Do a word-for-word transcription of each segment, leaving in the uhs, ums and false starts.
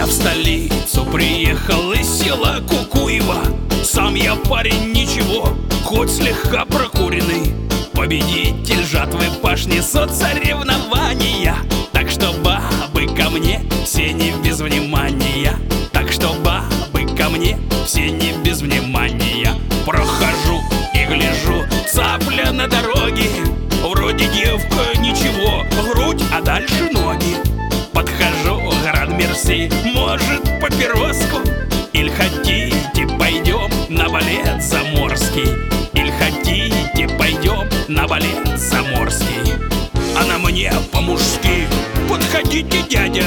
Я в столицу приехал из села Кукуева. Сам я парень ничего, хоть слегка прокуренный, победитель жатвы пашни соцсоревнования. Так что бабы ко мне все не без внимания. Так что бабы ко мне все не без внимания. Прохожу и гляжу, цапля на дороге. Вроде девка ничего, грудь, а дальше ноги. Подхожу, гран-мерси, может папироску? Или хотите, пойдем на балет заморский? Или хотите, пойдем на балет заморский? Она мне по-мужски: подходите, дядя,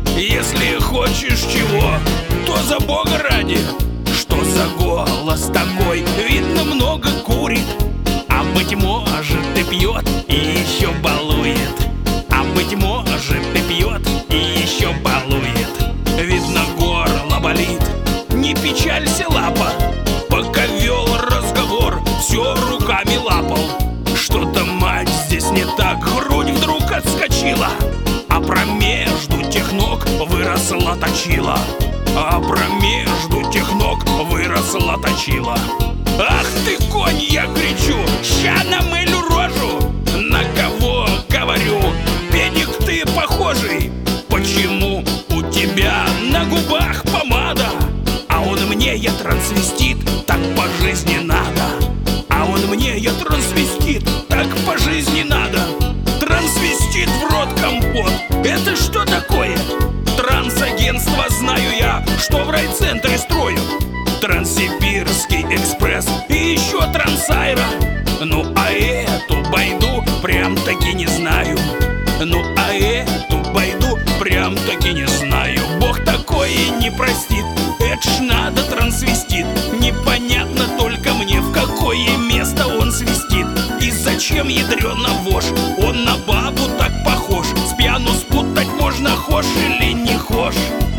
если хочешь чего, то за бога ради. Что за голос такой? Видно, много курит, а быть может и пьет, и еще балует. А быть может и пьет, и еще балует. Видно, горло болит, не печалься, лапа. Пока вел разговор, все руками лапал. Что-то, мать, здесь не так, грудь вдруг отскочила, а промежду тех ног выросла точила. А промежду тех ног выросла точила. Ах ты, конь, я кричу, ща намылю рожу. На кого говорю? Педик ты похожий. Почему у тебя на губах помада? А он мне, я трансвестит, так по жизни надо. А он мне, я трансвестит, так по жизни надо. Трансвестит в рот компот, это что такое? Трансагентство знаю я, что в райцентре строю. Транссибирский экспресс и еще Трансайра. Ну а эту байду прям-таки не знаю. Ну а эту байду прям-таки не знаю. Бог такое не простит, это ж надо трансвестит. Непонятно только мне, в какое место он свистит. И зачем, ядрёна вошь, он на бабу так похож. С пьяну спутать можно, хошь или не хошь.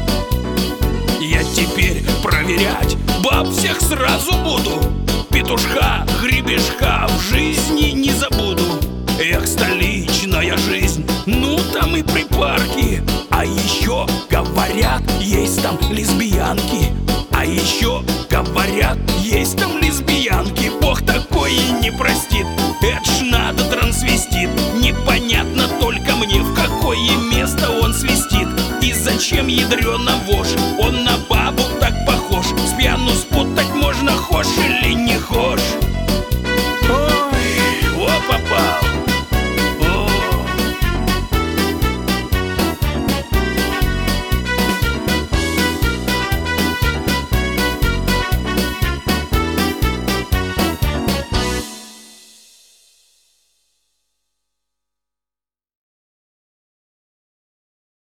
Я теперь проверять баб всех сразу буду. Петушка, гребешка в жизни не забуду. Эх, столичная жизнь, ну там и припарки. А еще говорят, есть там лесбиянки. А еще говорят, есть там лесбиянки. Бог такое не простит, это ж надо трансвестит. Непонятно только мне, в какое место он свистит. И зачем, ядрёна вошь, он